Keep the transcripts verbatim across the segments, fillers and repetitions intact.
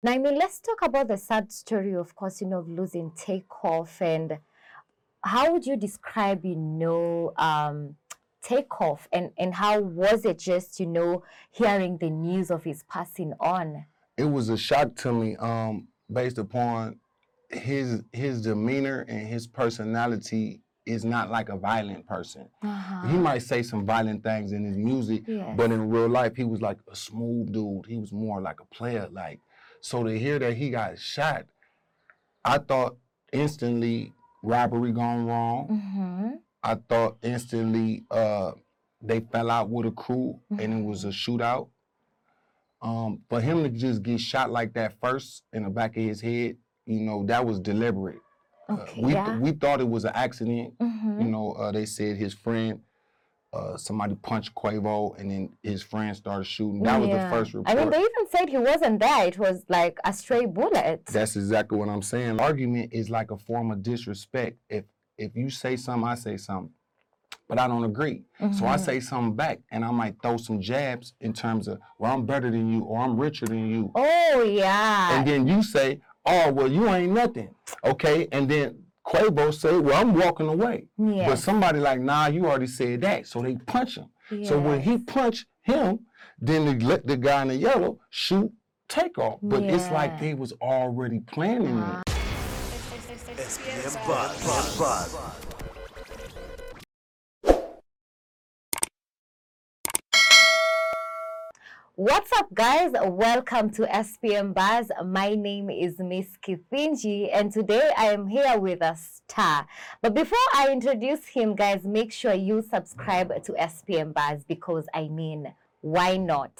Now, I mean, let's talk about the sad story, of course, you know, of losing Takeoff. And how would you describe, you know, um, Takeoff, and, and how was it just, you know, hearing the news of his passing on? It was a shock to me, um, based upon his his demeanor and his personality is not like a violent person. Uh-huh. He might say some violent things in his music, Yes. but in real life, he was like a smooth dude. He was more like a player. Like, so to hear that he got shot, I thought instantly robbery gone wrong. Mm-hmm. I thought instantly uh, they fell out with a crew and it was a shootout. Um, for him to just get shot like that first in the back of his head, you know, that was deliberate. Okay, Uh, we yeah. th- we thought it was an accident. Mm-hmm. You know, uh, they said his friend, uh, somebody punched Quavo, and then his friend started shooting. That was Yeah. the first report. I mean, they even said he wasn't there. It was like a stray bullet. That's exactly what I'm saying. Argument is like a form of disrespect. If if you say something, I say something, but I don't agree. So I Mhm. say something back, and I might throw some jabs in terms of, well, I'm better than you, or I'm richer than you. Oh, yeah. And then you say, oh, well, you ain't nothing. Okay, and then Quavo say, well, I'm walking away. Yes. But somebody like, nah, you already said that. So they punch him. So when he Yes. punched him, then they let the guy in the yellow shoot Takeoff. But it's like Yeah. they was already planning it. S P M Buzz. Buzz. Buzz. What's up, guys? Welcome to S P M Buzz. My name is Miss Kithinji, and today I am here with a star. But before I introduce him, guys, make sure you subscribe to S P M Buzz because, I mean, why not?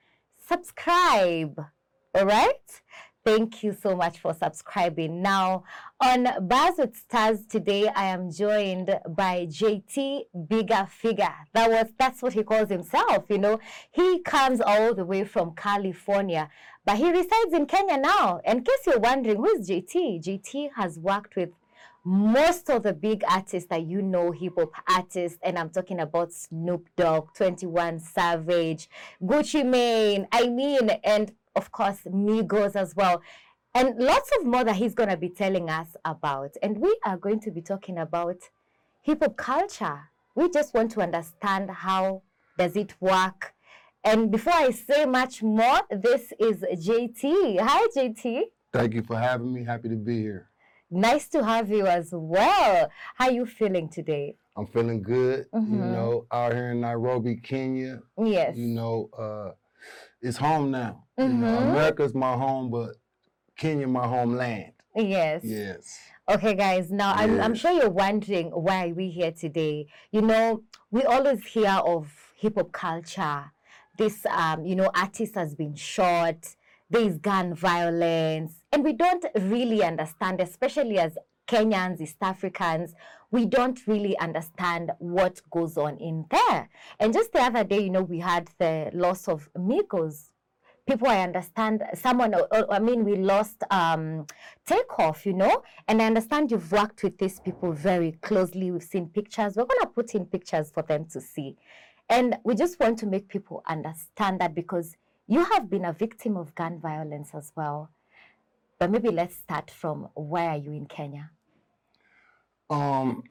Subscribe, all right? Thank you so much for subscribing. Now, on Buzz with Stars today, I am joined by J T Bigger Figure. That was that's what he calls himself. You know, he comes all the way from California, but he resides in Kenya now. In case you're wondering, who is J T? J T has worked with most of the big artists that you know, hip hop artists, and I'm talking about Snoop Dogg, twenty-one Savage, Gucci Mane, I mean, and of course, Migos as well, and lots of more that he's going to be telling us about. And we are going to be talking about hip hop culture. We just want to understand how does it work. And before I say much more, this is J T. Hi, J T. Thank you for having me. Happy to be here. Nice to have you as well. How are you feeling today? I'm feeling good. You Mhm. know, out here in Nairobi, Kenya. Yes. You know, uh, it's home now. You know, Mhm. America's my home, but Kenya my homeland. Yes. Yes. Okay, guys. Now, I'm, I'm Yeah. sure you're wondering why we're here today. You know, we always hear of hip hop culture. This, um, you know, artist has been shot. There is gun violence, and we don't really understand, especially as Kenyans, East Africans, we don't really understand what goes on in there. And just the other day, you know, we had the loss of Migos. People, I understand, someone, uh, uh, I mean, we lost um, Takeoff, you know, and I understand you've worked with these people very closely. We've seen pictures. We're going to put in pictures for them to see. And we just want to make people understand that because you have been a victim of gun violence as well. But maybe let's start from where are you in Kenya? Um,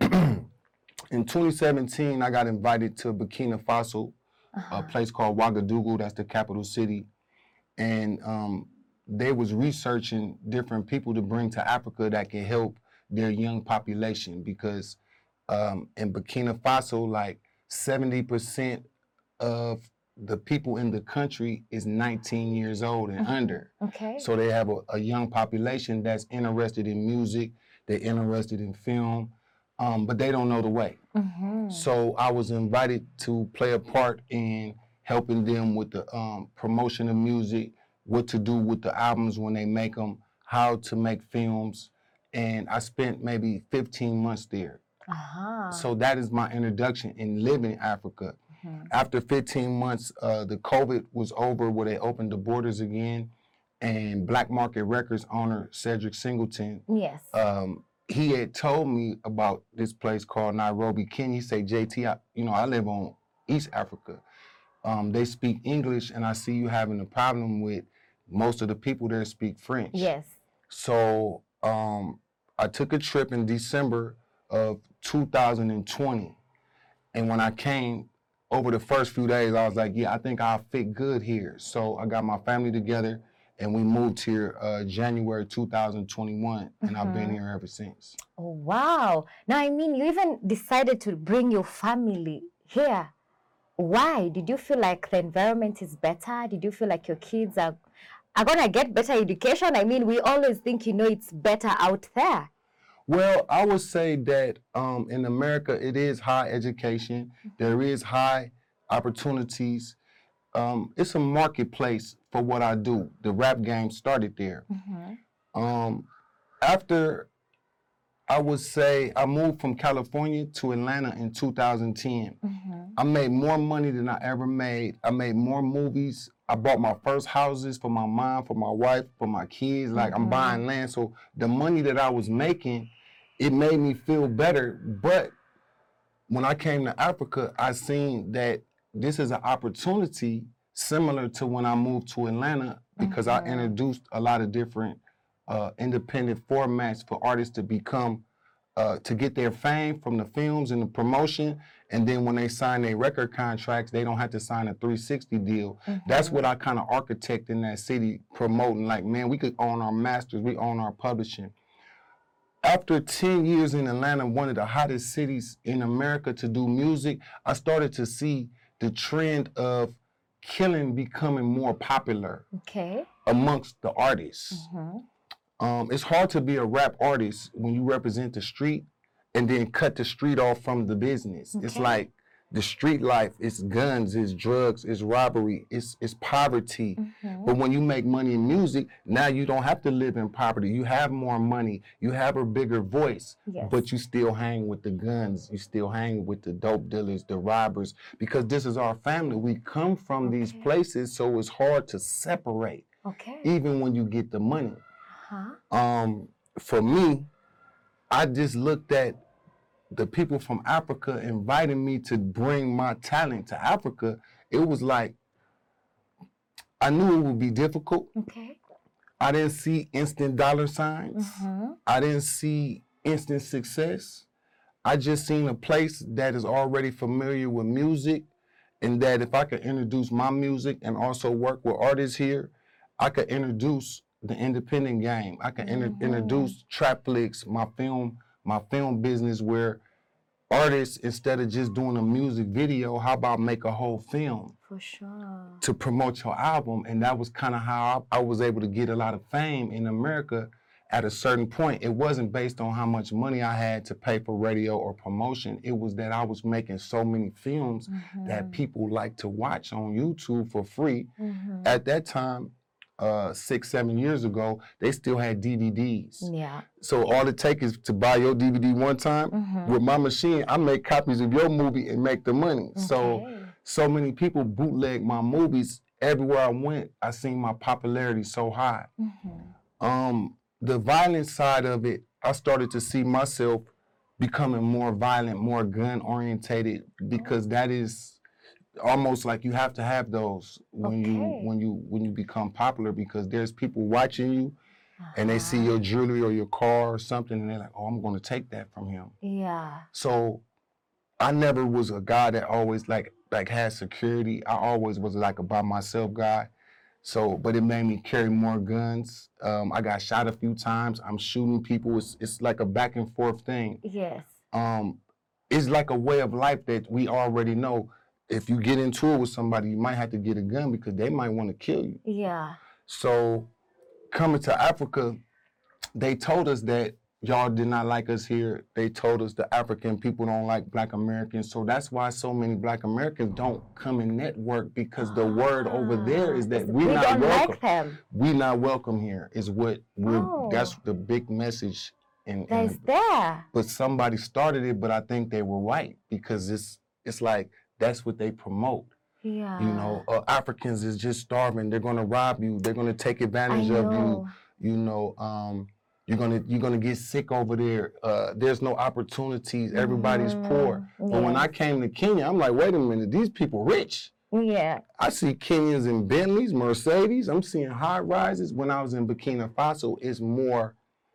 in twenty seventeen, I got invited to Burkina Faso, a place called Ouagadougou. That's the capital city, and um, they was researching different people to bring to Africa that can help their young population because um, in Burkina Faso, like seventy percent of the people in the country is nineteen years old and under. Okay. So they have a, a young population that's interested in music, they're interested in film, um, but they don't know the way. Mhm. So I was invited to play a part in helping them with the um, promotion of music, what to do with the albums when they make them, how to make films, and I spent maybe fifteen months there. Uh-huh. So that is my introduction in living in Africa. Mhm. After fifteen months, uh, the COVID was over where they opened the borders again, and Black Market Records owner Cedric Singleton, Yes. um, he had told me about this place called Nairobi, Kenya. He said, J T, I, you know, I live on East Africa. Um, they speak English, and I see you having a problem with most of the people there speak French. Yes. So um, I took a trip in December of two thousand twenty. And when I came, over the first few days, I was like, yeah, I think I'll fit good here. So I got my family together and we moved here uh, January two thousand twenty-one. And I've been Mhm. here ever since. Oh, wow. Now, I mean, you even decided to bring your family here. Why? Did you feel like the environment is better? Did you feel like your kids are, are going to get better education? I mean, we always think, you know, it's better out there. Well, I would say that um, in America, it is high education. There is high opportunities. Um, it's a marketplace for what I do. The rap game started there. Mm-hmm. Um, after, I would say, I moved from California to Atlanta in two thousand ten. Mm-hmm. I made more money than I ever made. I made more movies. I bought my first houses for my mom, for my wife, for my kids. Like, I'm Mhm. buying land. So the money that I was making, it made me feel better. But when I came to Africa, I seen that this is an opportunity similar to when I moved to Atlanta, because Mhm. I introduced a lot of different uh, independent formats for artists to become, uh, to get their fame from the films and the promotion. And then when they sign their record contracts, they don't have to sign a three sixty deal. That's what I kind of architect in that city, promoting like, man, we could own our masters, we own our publishing. After ten years in Atlanta, one of the hottest cities in America to do music, I started to see the trend of killing becoming more popular Okay. amongst the artists. Mm-hmm. Um, it's hard to be a rap artist when you represent the street and then cut the street off from the business. It's Okay. like the street life, it's guns, it's drugs, it's robbery, it's it's poverty. Mm-hmm. But when you make money in music, now you don't have to live in poverty. You have more money, you have a bigger voice, Yes. but you still hang with the guns, you still hang with the dope dealers, the robbers, because this is our family. We come from these Okay. places, so it's hard to separate, Okay. even when you get the money. Huh? Um, for me, I just looked at the people from Africa inviting me to bring my talent to Africa. It was like, I knew it would be difficult. Okay. I didn't see instant dollar signs. Mm-hmm. I didn't see instant success. I just seen a place that is already familiar with music, and that if I could introduce my music and also work with artists here, I could introduce the independent game. I could inter- Mhm. introduce Trapflix, my film, my film business, where artists, instead of just doing a music video, how about make a whole film For sure. to promote your album? And that was kind of how I, I was able to get a lot of fame in America at a certain point. It wasn't based on how much money I had to pay for radio or promotion. It was that I was making so many films Mm-hmm. that people like to watch on YouTube for free. Mm-hmm. At that time, uh, six, seven years ago, they still had D V Ds. Yeah. So all it takes is to buy your D V D one time. Mm-hmm. With my machine, I make copies of your movie and make the money. So, Okay. so many people bootleg my movies. Everywhere I went, I seen my popularity so high. Mm-hmm. Um, the violent side of it, I started to see myself becoming more violent, more gun orientated, because that is almost like you have to have those when you Okay. when you when you become popular, because there's people watching you and they see Uh-huh. your jewelry or your car or something and they're like, oh, I'm going to take that from him. Yeah. So I never was a guy that always like like had security. I always was like a by myself guy. So, but it made me carry more guns. Um, I got shot a few times. I'm shooting people. It's, it's like a back and forth thing. Yes. Um, it's like a way of life that we already know. If you get into it with somebody, you might have to get a gun because they might want to kill you. Yeah. So coming to Africa, they told us that y'all did not like us here. They told us the African people don't like Black Americans. So that's why so many Black Americans don't come and network, because the word over there is that Ah, we're we not don't welcome. like them. We not welcome here is what we're, Oh. that's the big message. In, That in is there. but somebody started it, but I think they were right, because it's it's like that's what they promote. Yeah. You know, uh, Africans is just starving. They're gonna rob you. They're gonna take I advantage of you. know. You know, um, you're gonna you're gonna get sick over there. Uh, there's no opportunities. Everybody's poor. Mm, But when I yes. came to Kenya, I'm like, wait a minute, these people rich. Yeah. I see Kenyans in Bentleys, Mercedes. I'm seeing high rises. When I was in Burkina Faso, it's more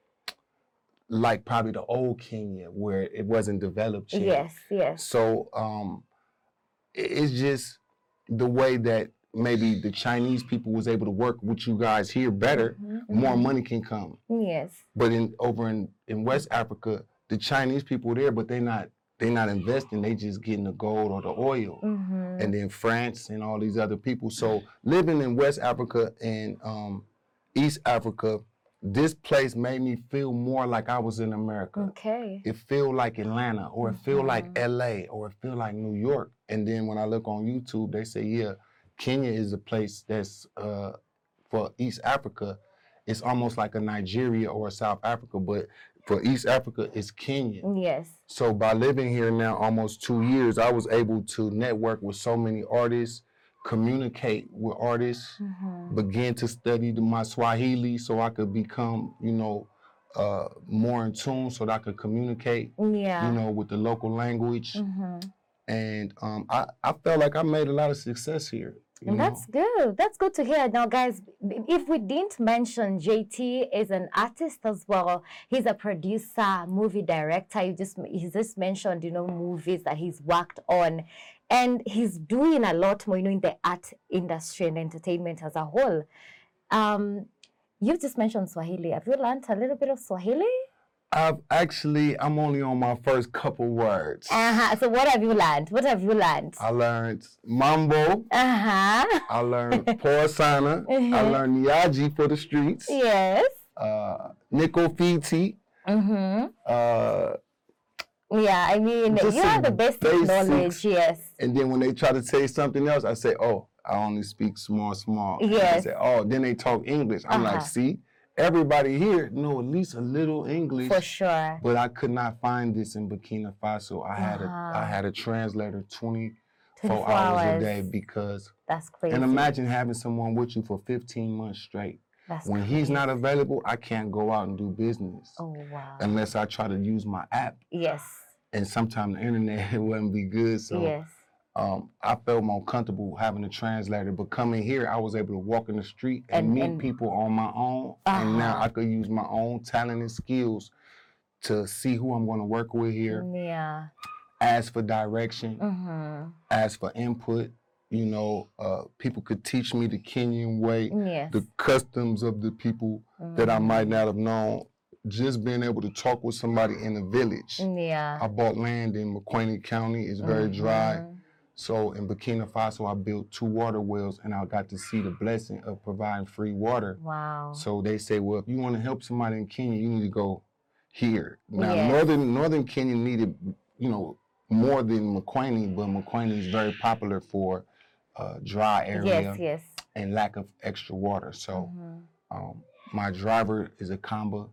like probably the old Kenya where it wasn't developed yet. Yes, yes. So um, it- it's just the way that maybe the Chinese people was able to work with you guys here better, Mhm, more mhm. money can come. Yes. But in over in, in West Africa, the Chinese people there, but they not they not investing. They just getting the gold or the oil. Mm-hmm. And then France and all these other people. So living in West Africa and um, East Africa, this place made me feel more like I was in America. Okay. It feel like Atlanta, or it feel like Mhm. L A, or it feel like New York. And then when I look on YouTube, they say, yeah, Kenya is a place that's uh, for East Africa. It's almost like a Nigeria or a South Africa, but for East Africa, it's Kenya. Yes. So by living here now almost two years, I was able to network with so many artists, communicate with artists, Mm-hmm. begin to study the, my Swahili so I could become, you know, uh, more in tune so that I could communicate, Yeah. you know, with the local language. Mm-hmm. And um, I, I felt like I made a lot of success here. You And know? that's good. That's good to hear. Now, guys, if we didn't mention, J T is an artist as well. He's a producer, movie director. You just he just mentioned, you know, movies that he's worked on, and he's doing a lot more, you know, in the art industry and entertainment as a whole. Um, you've just mentioned Swahili. Have you learned a little bit of Swahili? I've actually, I'm only on my first couple words. Uh-huh. So what have you learned? What have you learned? I learned mambo. Uh-huh. I learned poor sana. I Mhm. learned niaji for the streets. Yes. Uh, nickel fiti. Mm-hmm. Uh, Yeah, I mean, Just you have some the basic basics. knowledge, yes. and then when they try to say something else, I say, oh, I only speak small, small. And Yes. They say, oh, then they talk English. I'm Uh-huh. like, see, everybody here know at least a little English. For sure. But I could not find this in Burkina Faso. I had a Uh-huh. I had a translator twenty-four twenty-four hours hours. a day because. That's crazy. And imagine having someone with you for fifteen months straight. That's When he's crazy. not available, I can't go out and do business Oh, wow. unless I try to use my app. Yes. And sometimes the internet wouldn't be good, so Yes. um, I felt more comfortable having a translator. But coming here, I was able to walk in the street and, And- meet and- people on my own. And now Uh-huh. I could use my own talent and skills to see who I'm going to work with here, Yeah. ask for direction, Mm-hmm. ask for input. You know, uh, people could teach me the Kenyan way, Yes. the customs of the people that I might not have known. Just being able to talk with somebody in a village. Yeah. I bought land in McQueen County. It's very dry. Mhm. So in Burkina Faso, I built two water wells, and I got to see the blessing of providing free water. Wow. So they say, well, if you want to help somebody in Kenya, you need to go here. Now, Yes. northern northern Kenya needed, you know, more than McQueen, but McQueen is very popular for uh, dry area Yes, yes. and lack of extra water. So Mhm. um, my driver is a Kamba,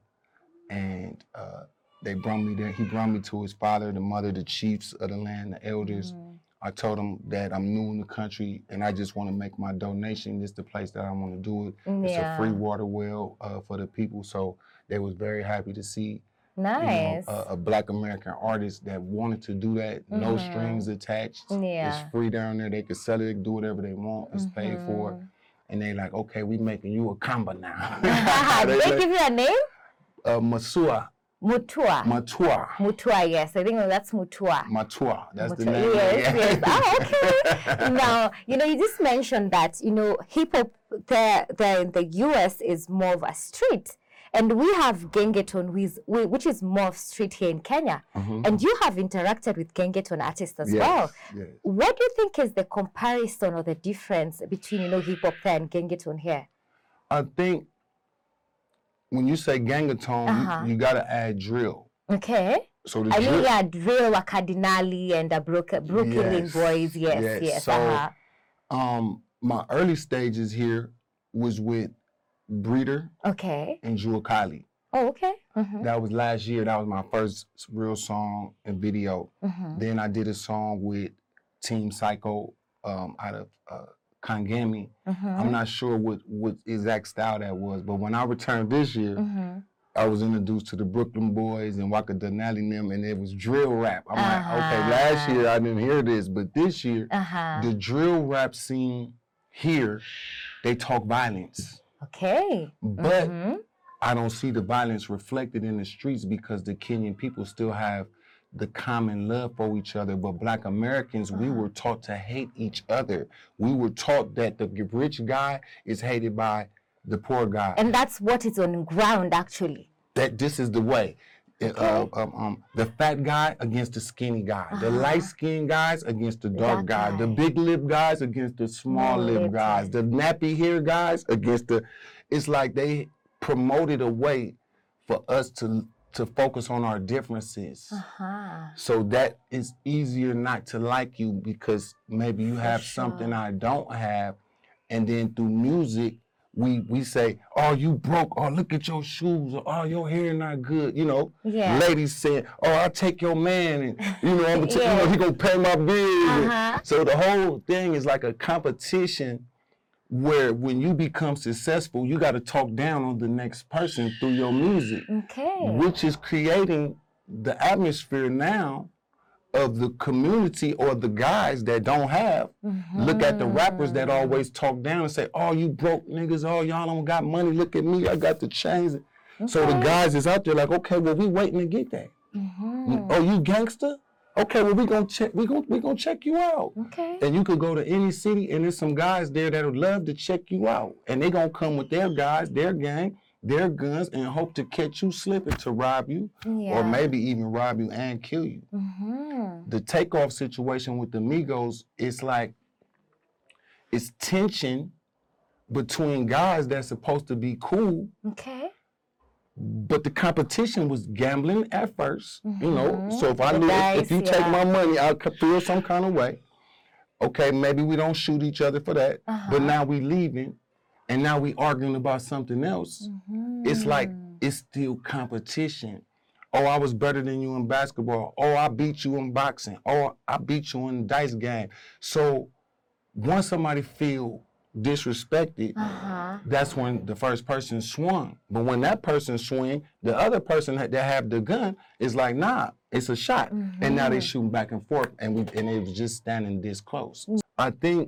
and uh, they brought me there. He brought me to his father, the mother, the chiefs of the land, the elders. Mhm. I told them that I'm new in the country and I just want to make my donation. This is the place that I want to do it. It's a Yeah. free water well uh, for the people. So they was very happy to see you know, Nice. a, a Black American artist that wanted to do that. No Mhm. strings attached. Yeah. It's free down there. They can sell it, they can do whatever they want. It's paid for. Mhm. And they like, okay, we making you a Kamba now. Did they like, give you a name? uh, Masua, Mutua. Matua, Mutua, yes. I think that's Mutua. Matua. That's the Mutua. name. Yes, yes. Oh, okay. Now, you know, you just mentioned that, you know, hip hop there, there in the U S is more of a street. And we have Gengeton, who is- whi- which is more of street here in Kenya. Mhm. And you have interacted with Gengeton artists as Yes, well. yes. What do you think is the comparison or the difference between, you know, hip hop there and Gengeton here? I think when you say gangatone, Uh-huh. you, you got to add drill. Okay. So the I drill. mean, yeah, drill, wa Cardinali and the Brooklyn, Brooklyn Yes, boys. Yes, yes. yes. So, uh-huh. Um, my early stages here was with Breeder Okay. and Jewel Kylie. Oh, okay. Mm-hmm. That was last year. That was my first real song and video. Mm-hmm. Then I did a song with Team Psycho um, out of uh, Kangami. Mm-hmm. I'm not sure what, what exact style that was, but when I returned this year, Mm-hmm. I was introduced to the Brooklyn Boys and Waka Denali and them, and it was drill rap. I'm Uh-huh. like, okay, last year I didn't hear this, but this year, Uh-huh. the drill rap scene here, they talk violence. Okay. But Mhm. I don't see the violence reflected in the streets because the Kenyan people still have the common love for each other. But Black Americans, we Uh-huh. were taught to hate each other. We were taught that the rich guy is hated by the poor guy. And that's what is on ground, actually. That this is the way. Uh, Okay. um, um, the fat guy against the skinny guy. The Uh-huh. light-skinned guys against the dark That guy. The guy. big lip guys against the small Small lip lip guys. guys. The nappy hair guys against the... It's like they promoted a way for us to to focus on our differences. Uh-huh. So that it's easier not to like you because maybe you have something sure. I don't have. And then through music, we we say, oh, you broke, oh, look at your shoes, or oh, your hair not good, you know. Yeah. Ladies saying, oh, I'll take your man, and you know, I'm gonna take, Yeah. you know, he gonna pay my bills. And Uh-huh. so the whole thing is like a competition where when you become successful, you got to talk down on the next person through your music, Okay. which is creating the atmosphere now of the community or the guys that don't have. Look at the rappers that always talk down and say, oh, you broke niggas, oh, y'all don't got money, look at me, I got the chains. So the guys is out there like, okay, well, we waiting to get that. Mhm. Oh, you gangster? Okay, well, we gonna check, we gonna, we gonna check you out. Okay. And you could go to any city and there's some guys there that would love to check you out. And they gonna come with their guys, their gang, their guns, and hope to catch you slipping to rob you, Yeah. or maybe even rob you and kill you. Mhm. The takeoff situation with the Migos, it's like, it's tension between guys that's supposed to be cool, Okay. but the competition was gambling at first, you know. Mhm. So if I The lose, dice, if you yeah. take my money, I'll c- feel some kind of way. Okay, maybe we don't shoot each other for that, Uh-huh. but now we leaving, and now we arguing about something else. It's like Mm. it's still competition. Oh, I was better than you in basketball. Oh, I beat you in boxing. Oh, I beat you in the dice game. So once somebody feel disrespected, Uh-huh. that's when the first person swung. But when that person swing, the other person that that have the gun is like, nah, it's a shot. And now they shooting back and forth, and we and they was just standing this close. I think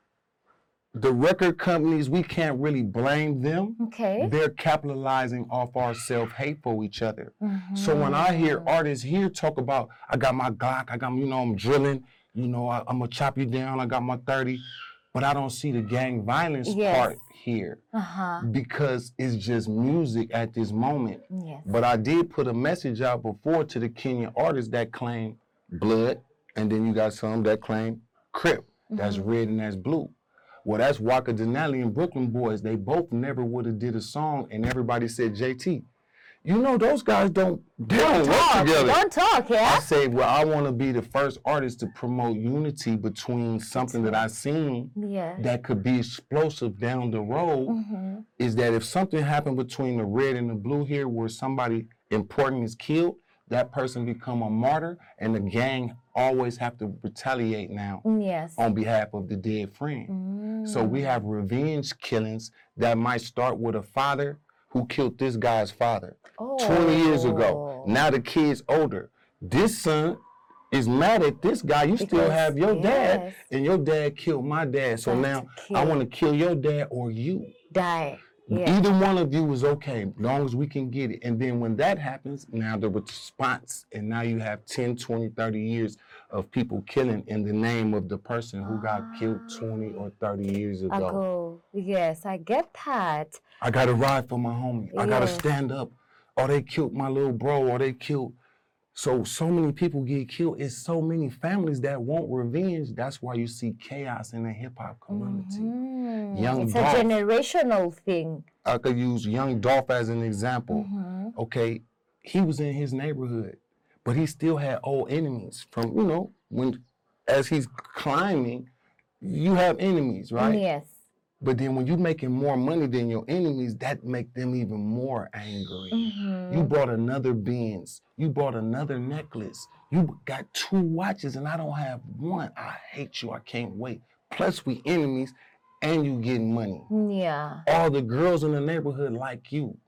the record companies, we can't really blame them. Okay. They're capitalizing off our self-hate for each other. So when I hear artists here talk about, I got my Glock, I got, you know, I'm drilling, you know, I, I'm gonna chop you down, I got my thirty, but I don't see the gang violence Yes. part here Uh-huh. because it's just music at this moment. Yes. But I did put a message out before to the Kenyan artists that claim blood, and then you got some that claim Crip, that's red and that's blue. Well, that's Waka Denali and Brooklyn Boys. They both never would have did a song, and everybody said, J T, you know those guys don't, they don't work Talk. together. Don't talk, I yeah? say, well, I want to be the first artist to promote unity between something that I seen Yeah. that could be explosive down the road. Mhm. Is that if something happened between the red and the blue here where somebody important is killed, that person become a martyr, and the gang always have to retaliate now Yes. on behalf of the dead friend. Mm. So we have revenge killings that might start with a father who killed this guy's father twenty years ago. Oh. Now the kid's older. This son is mad at this guy. You still Because- have your dad, yes. and your dad killed my dad. So Got now to kill. I want to kill your dad or you. Die. Yeah. Either one of you is okay, as long as we can get it. And then when that happens, now the response, and now you have ten, twenty, thirty years of people killing in the name of the person who got killed twenty or thirty years ago. Ago. Yes, I get that. I gotta ride for my homie. I gotta Yes. stand up. Or they killed my little bro, or they killed. So, so many people get killed. It's so many families that want revenge. That's why you see chaos in the hip hop community. Mm. Young It's Dolph. a generational thing. I could use Young Dolph as an example. Mhm. Okay, he was in his neighborhood, but he still had old enemies from, you know, when as he's climbing, you have enemies, right? Yes. But then when you're making more money than your enemies, that make them even more angry. Mhm. You bought another Benz. You bought another necklace. You got two watches and I don't have one. I hate you. I can't wait. Plus we enemies and you getting money. Yeah. All the girls in the neighborhood like you.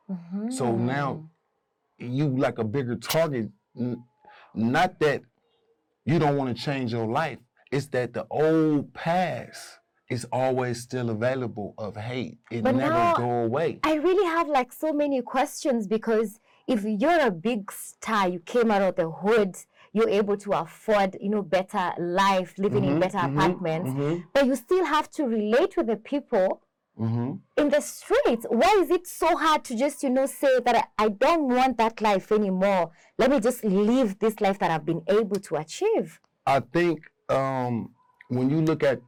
Mhm. So now you like a bigger target. N- Not that you don't want to change your life. It's that the old past is always still available of hate. It But never now- go away. I really have like so many questions because if you're a big star, you came out of the hood, you're able to afford, you know, better life, living in Mhm, better mhm, apartments, mhm, but you still have to relate with the people mhm. in the streets. Why is it so hard to just, you know, say that I, I don't want that life anymore? Let me just live this life that I've been able to achieve. I think um, when you look at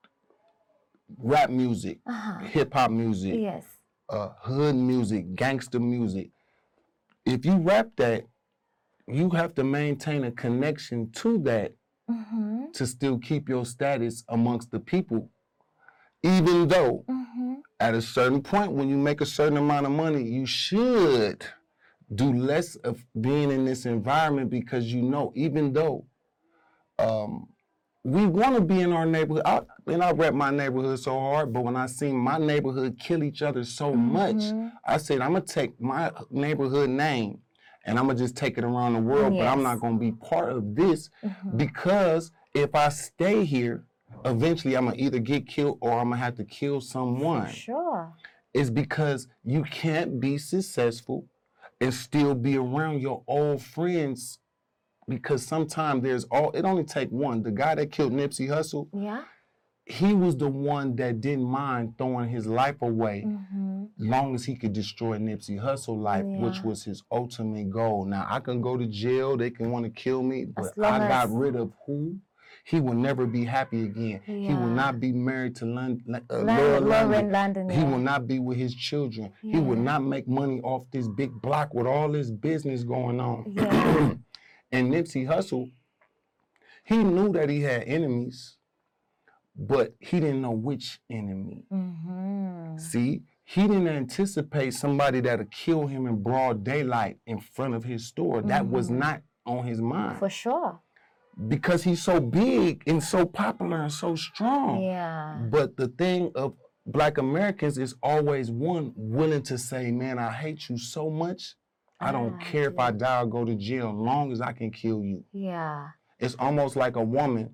rap music, Uh-huh. hip hop music, Yes. uh, hood music, gangster music, if you rap that, you have to maintain a connection to that Mm-hmm. to still keep your status amongst the people. Even though Mm-hmm. at a certain point, when you make a certain amount of money, you should do less of being in this environment because you know, even though um, we want to be in our neighborhood, I, and I rep my neighborhood so hard, but when I seen my neighborhood kill each other so much, Mhm. I said, I'm going to take my neighborhood name and I'm going to just take it around the world, but I'm Yes. not going to be part of this Mhm. because if I stay here, eventually I'm going to either get killed or I'm going to have to kill someone. Sure. It's because you can't be successful and still be around your old friends because sometimes there's all, it only take one. The guy that killed Nipsey Hussle, Yeah. he was the one that didn't mind throwing his life away Mm-hmm. long as he could destroy Nipsey Hussle life, which Yeah. was his ultimate goal. Now, I can go to jail, they can want to kill me, but As long I got as- rid of who? He will never be happy again. He will Yeah. not be married to Lon- uh, Lauren- Laura Lauren London. London, He yeah. will not be with his children. He will Yeah. not make money off this big block with all this business going on. Yeah. And Nipsey Hussle, he knew that he had enemies, but he didn't know which enemy. Mm-hmm. See, he didn't anticipate somebody that'll kill him in broad daylight in front of his store. That was Mhm. not on his mind For sure. because he's so big and so popular and so strong. Yeah. But the thing of Black Americans is always one willing to say, man, I hate you so much. I don't Ah, care if I die or go to jail, as long as I can kill you. Yeah. It's almost like a woman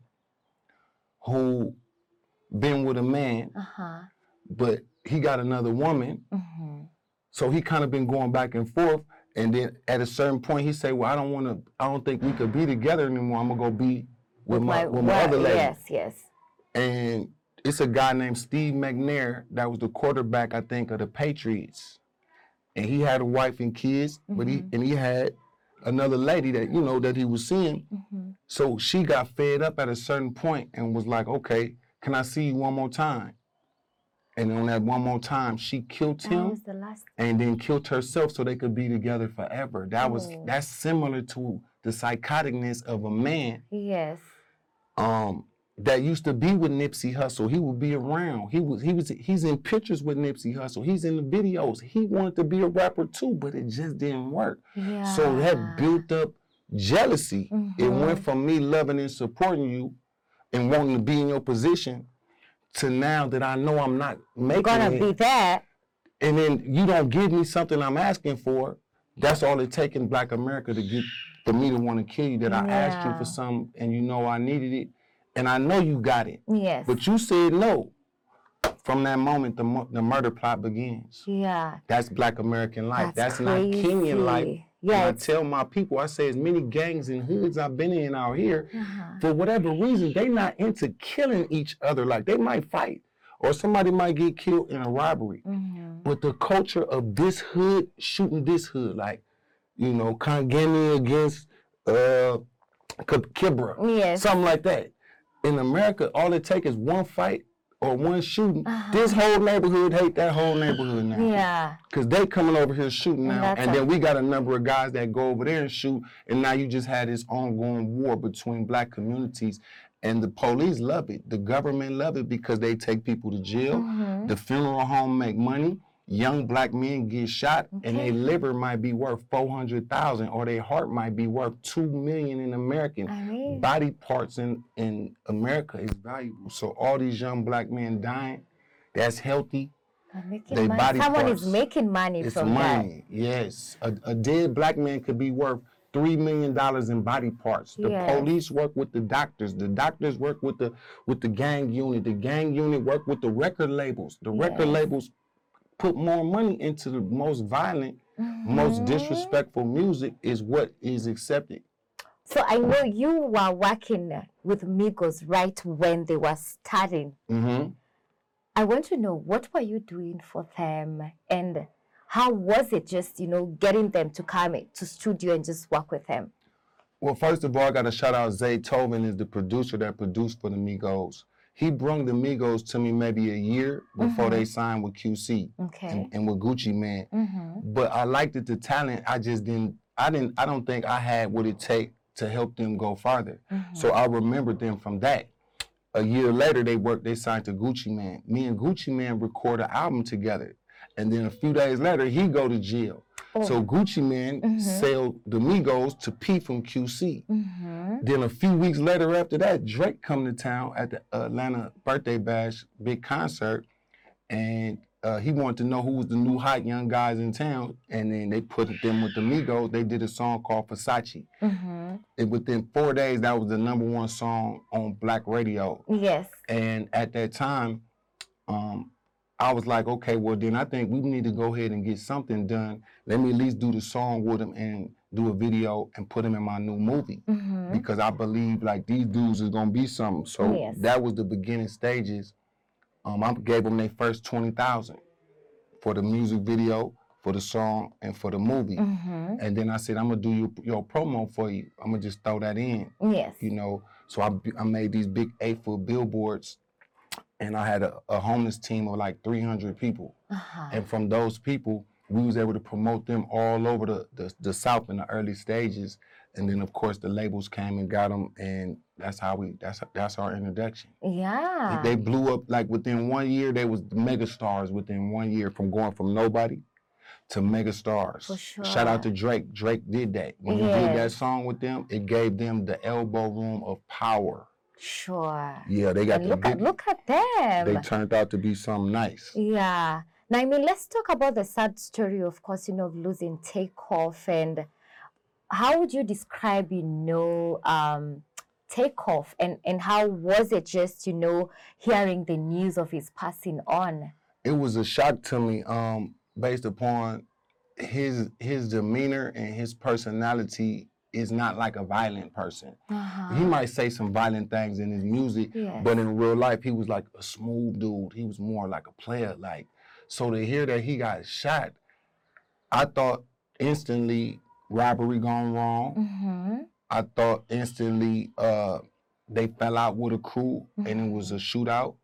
who been with a man, Uh-huh. but he got another woman. Mm-hmm. So he kind of been going back and forth. And then at a certain point, he say, well, I don't want to, I don't think we could be together anymore. I'm going to go be with, my, with my well, other lady. Yes, yes. And it's a guy named Steve McNair that was the quarterback, I think, of the Patriots. And he had a wife and kids, but he, and he had another lady that, you know, that he was seeing. Mm-hmm. So she got fed up at a certain point and was like, okay, can I see you one more time? And on that one more time, she killed That him was the last. and then killed herself so they could be together forever. That was Oh. that's similar to the psychoticness of a man Yes. um, that used to be with Nipsey Hussle. He would be around. He was he was he's in pictures with Nipsey Hussle. He's in the videos. He wanted to be a rapper too, but it just didn't work. Yeah. So that built up jealousy. It Mhm. went from me loving and supporting you and wanting to be in your position to now that I know I'm not making Gonna it, be that. and then you don't give me something I'm asking for. That's all it takes in Black America to get for me to want to kill you. That I asked you Yeah. for something and you know I needed it, and I know you got it, Yes. but you said no. From that moment, the mu- the murder plot begins. Yeah. That's Black American life. That's That's, not Kenyan life. crazy. And Yeah, I it's- tell my people, I say as many gangs and hoods I've been in out here, Uh-huh. for whatever reason, they not into killing each other. Like they might fight, or somebody might get killed in a robbery. Mm-hmm. But the culture of this hood shooting this hood, like, you know, Kangeni against uh, K- Kibra, Yes. something like that. In America, all it takes is one fight or one shooting. Uh-huh. This whole neighborhood hate that whole neighborhood now. Yeah. Because they coming over here shooting And now. that's And a- then we got a number of guys that go over there and shoot. And now you just had this ongoing war between Black communities. And the police love it. The government love it because they take people to jail. Mhm. The funeral home make money. Young Black men get shot and Okay. their liver might be worth four hundred thousand or their heart might be worth two million in American. I mean, Body parts in, in America is valuable. So all these young Black men dying, that's healthy. Uh, making They money. body Someone parts. is making money It's from that. money. Yes. A, a dead black man could be worth three million dollars in body parts. The Yes. police work with the doctors. The doctors work with the with the gang unit. The gang unit work with the record labels. The record Yes. labels put more money into the most violent, most disrespectful music is what is accepted. So I know you were working with Migos right when they were starting. Mm-hmm. I want to know, what were you doing for them, and how was it just, you know, getting them to come to studio and just work with them? Well, first of all, I got to shout out Zay Tovin, is the producer that produced for the Migos. He brung the Migos to me maybe a year before they signed with Q C Okay. and, and with Gucci Man. Mm-hmm. But I liked it, the talent. I just didn't. I didn't. I don't think I had what it take to help them go farther. Mm-hmm. So I remembered them from that. A year later, they worked. They signed to Gucci Man. Me and Gucci Man record an album together, and then a few days later, he go to jail. Oh. So Gucci Man Mhm. sell the Migos to P from Q C. Mm-hmm. Then a few weeks later after that, Drake come to town at the Atlanta Birthday Bash big concert, and uh, he wanted to know who was the new hot young guys in town, and then they put them with the Migos. They did a song called Versace. Mm-hmm. And within four days, that was the number one song on Black radio. Yes. And at that time, um, I was like, okay, well then I think we need to go ahead and get something done. Let me at least do the song with them and do a video and put them in my new movie. Mm-hmm. Because I believe like these dudes is gonna be something. So Yes. that was the beginning stages. Um, I gave them their first twenty thousand for the music video, for the song, and for the movie. Mm-hmm. And then I said, I'm gonna do your, your promo for you. I'm gonna just throw that in, Yes. you know. So I, I made these big eight foot billboards, and I had a, a homeless team of like three hundred people. Uh-huh. And from those people, we was able to promote them all over the, the, the South in the early stages. And then of course the labels came and got them, and that's how we, that's that's our introduction. Yeah. They blew up like within one year. They was mega stars within one year, from going from nobody to mega stars. For sure. Shout out to Drake. Drake did that. When he did that Yes. song with them, it gave them the elbow room of power. Sure. Yeah, they got And the look at big, look at them. they turned out to be something nice. Yeah. Now, I mean, let's talk about the sad story, of course, you know, of losing Takeoff. And how would you describe, you know, um, Takeoff, and, and how was it just, you know, hearing the news of his passing on? It was a shock to me, um, based upon his his demeanor and his personality is not like a violent person. Uh-huh. He might say some violent things in his music, Yes. but in real life, he was like a smooth dude. He was more like a player. Like, so to hear that he got shot, I thought instantly robbery gone wrong. Mm-hmm. I thought instantly uh, they fell out with a crew and it was a shootout.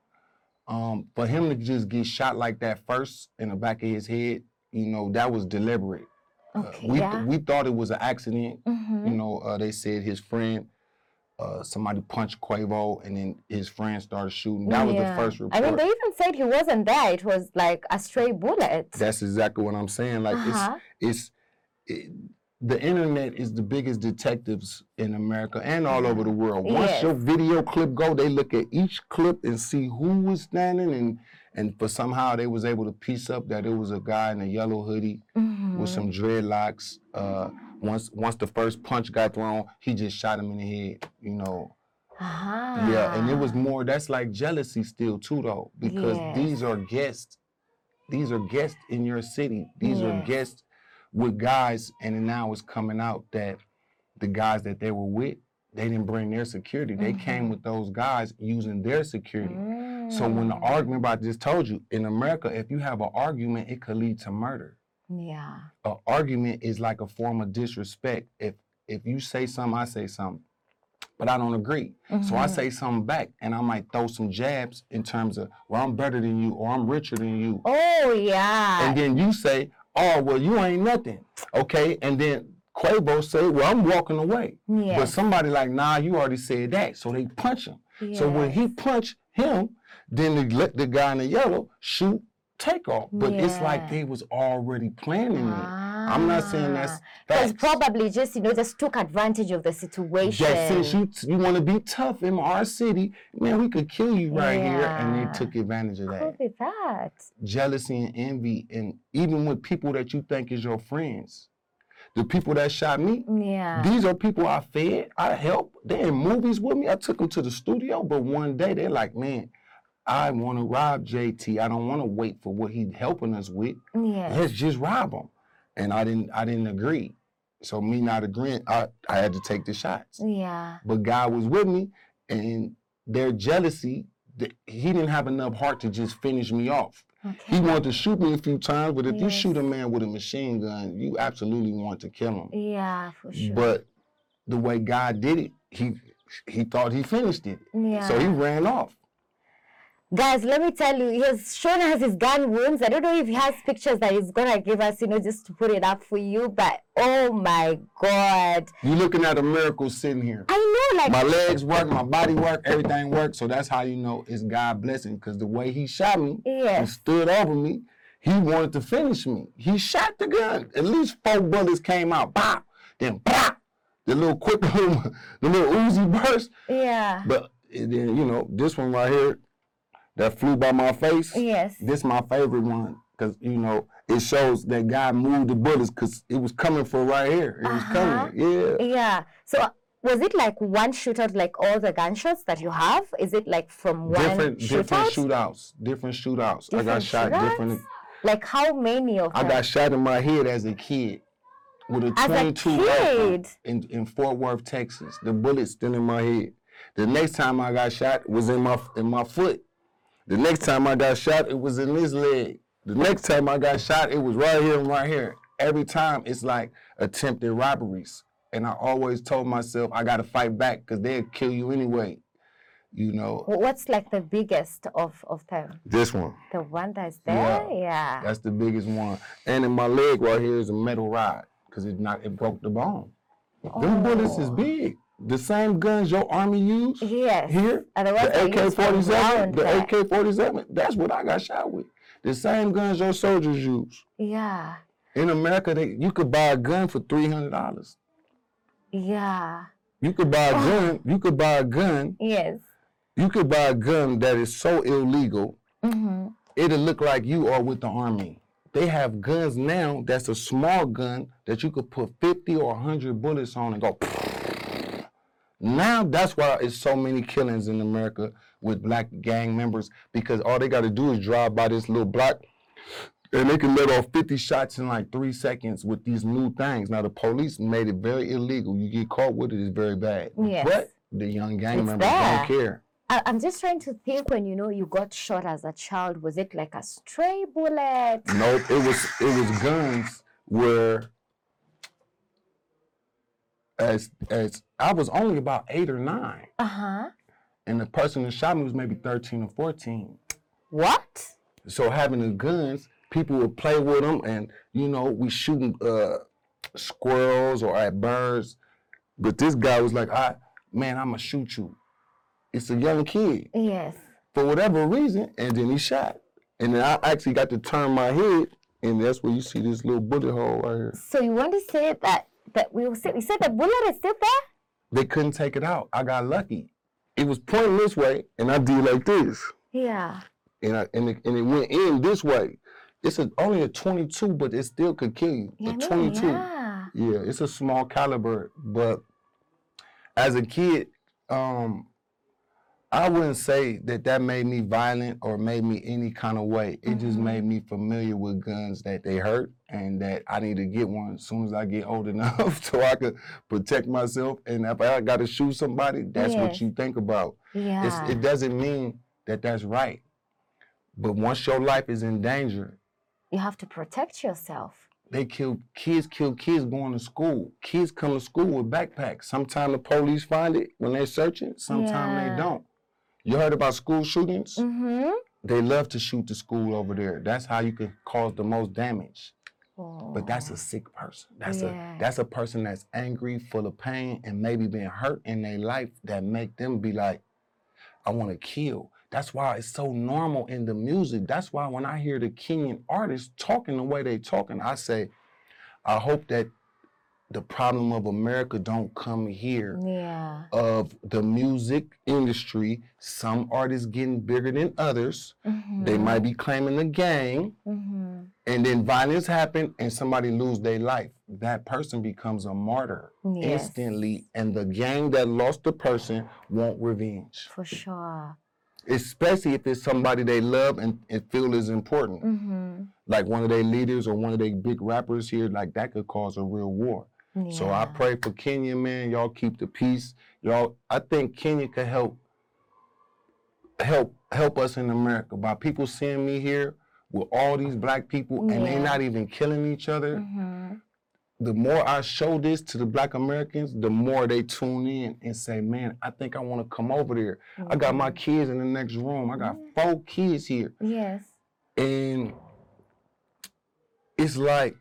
Um, for him to just get shot like that first in the back of his head, you know, that was deliberate. Okay, uh, we yeah. we thought it was an accident. Mm-hmm. You know, uh, they said his friend, uh, somebody punched Quavo, and then his friend started shooting. That was the Yeah. first report. I mean, they even said he wasn't there. It was like a stray bullet. That's exactly what I'm saying. Like Uh-huh. it's it's it, the internet is the biggest detectives in America and all over the world. Once Yes. your video clip go, they look at each clip and see who was standing, and and for somehow they was able to piece up that it was a guy in a yellow hoodie Mhm. with some dreadlocks. Uh, once once the first punch got thrown, he just shot him in the head. You know. Ah. Yeah, and it was more. That's like jealousy still too, though, because Yes. these are guests. These are guests in your city. These are Yes. guests with guys, and now it's coming out that the guys that they were with, they didn't bring their security. They came with those guys using their security. So when the Mm. argument, I just told you, in America, if you have an argument, it could lead to murder. Yeah. An argument is like a form of disrespect. If if you say something, I say something, but I don't agree. So I Mhm. say something back, and I might throw some jabs in terms of, well, I'm better than you, or I'm richer than you. Oh, yeah. And then you say, oh, well, you ain't nothing. Okay, and then Quavo say, well, I'm walking away. But Yes. somebody like, nah, you already said that. So they punch him. So when he punched him, then the, let the guy in the yellow shoot Takeoff. But it's like Yeah. they was already planning it. I'm not saying that's Because facts. probably just, you know, just took advantage of the situation. That since you you want to be tough in our city, man, we could kill you right here, and Yeah. they took advantage of that. Could be that. Jealousy and envy, and even with people that you think is your friends, the people that shot me, Yeah. these are people I fed, I helped. They're in movies with me. I took them to the studio, but one day they're like, man, I want to rob J T. I don't want to wait for what he's helping us with. Yes. Let's just rob him. And I didn't I didn't agree. So me not agreeing, I, I had to take the shots. Yeah. But God was with me, and their jealousy, th- he didn't have enough heart to just finish me off. Okay. He wanted to shoot me a few times, but if you Yes. shoot a man with a machine gun, you absolutely want to kill him. Yeah, for sure. But the way God did it, he he thought he finished it. Yeah. So he ran off. Guys, let me tell you, he has shown us his gun wounds. I don't know if he has pictures that he's gonna give us, you know, just to put it up for you. But oh my God, You're looking at a miracle sitting here. I know, like, My legs work, my body work, everything works. So that's how you know it's God blessing. Because the way he shot me and yes, stood over me, he wanted to finish me. He shot the gun. At least four bullets came out. Bop, then pop. The little quick, the little Uzi burst. yeah, But then, you know, this one right here that flew by my face, yes, this my favorite one. Because, you know, it shows that God moved the bullets because it was coming from right here. It was Uh-huh. coming. Yeah. yeah. So was it like one shootout, like all the gunshots that you have? Is it like from one Different, different shootout? shootouts. Different shootouts. I got Different shot shootouts? different. Like how many of I them? got shot in my head as a kid with a As a twenty-two kid? in, in Fort Worth, Texas. The bullet still in my head. The next time I got shot was in my in my foot. The next time I got shot, it was in this leg. The next time I got shot, it was right here and right here. Every time it's like attempted robberies. And I always told myself I gotta fight back because they'll kill you anyway. You know, Wh- What's like the biggest of, of them? this one. The one that's there? Yeah. Yeah. That's the biggest one. And in my leg right here is a metal rod because it not it broke the bone. Them bullets is big. The same guns your army use Yes. here, Otherwise, the they A use K from forty-seven, round the there. A K forty-seven, that's what I got shot with. The same guns your soldiers use. Yeah. In America, they, you could buy a gun for three hundred dollars. Yeah. You could buy a gun, you could buy a gun, Yes. you could buy a gun that is so illegal, Mm-hmm. it'll look like you are with the army. They have guns now that's a small gun that you could put fifty or one hundred bullets on and go. Now that's why it's so many killings in America with black gang members, because all they got to do is drive by this little block and they can let off fifty shots in like three seconds with these new things. Now the police made it very illegal. You get caught with it, it's very bad. Yes. But the young gang It's members there. don't care. I, I'm just trying to think when, you know, you got shot as a child, was it like a stray bullet? Nope, it was it was guns where as as I was only about eight or nine, Uh-huh. and the person that shot me was maybe thirteen or fourteen. What? So having the guns, people would play with them, and you know we shooting uh, squirrels or at birds. But this guy was like, "I man, I'ma shoot you." It's a young kid Yes. for whatever reason, and then he shot, and then I actually got to turn my head, and that's where you see this little bullet hole right here. So you want to say that that we said we said the bullet is still there? They couldn't take it out. I got lucky. It was pointing this way, and I did like this, Yeah. and I, and, it, and it went in this way. It's a, only a twenty-two, but it still could kill you. Yeah, a I know, twenty-two. yeah. Yeah, it's a small caliber, but as a kid, um, I wouldn't say that that made me violent or made me any kind of way. It just Mhm. made me familiar with guns that they hurt and that I need to get one as soon as I get old enough so I could protect myself. And if I got to shoot somebody, that's Yes. what you think about. Yeah. It's, it doesn't mean that that's right. But once your life is in danger, You have to protect yourself. they kill kids, kill kids going to school. Kids come to school with backpacks. Sometimes the police find it when they're searching, sometimes Yeah. they don't. You heard about school shootings? Mm-hmm. They love to shoot the school over there. That's how you can cause the most damage. But that's a sick person. That's Yeah. a that's a person that's angry, full of pain, and maybe been hurt in their life that make them be like, I want to kill. That's why it's so normal in the music. That's why when I hear the Kenyan artists talking the way they talking, I say, I hope that the problem of America don't come here. Yeah. Of the music industry, some artists getting bigger than others. Mm-hmm. They might be claiming the gang, Mm-hmm. and then violence happen, and somebody lose their life. That person becomes a martyr Yes. instantly, and the gang that lost the person want revenge. For sure. Especially if it's somebody they love and, and feel is important. Mm-hmm. Like one of their leaders or one of their big rappers here, like that could cause a real war. Yeah. So I pray for Kenya, man. Y'all keep the peace. Y'all, I think Kenya could help help help us in America by people seeing me here with all these black people and they Yeah. not even killing each other. Mm-hmm. The more I show this to the black Americans, the more they tune in and say, man, I think I want to come over there. I got my kids in the next room. I got four kids here. Yes. And it's like,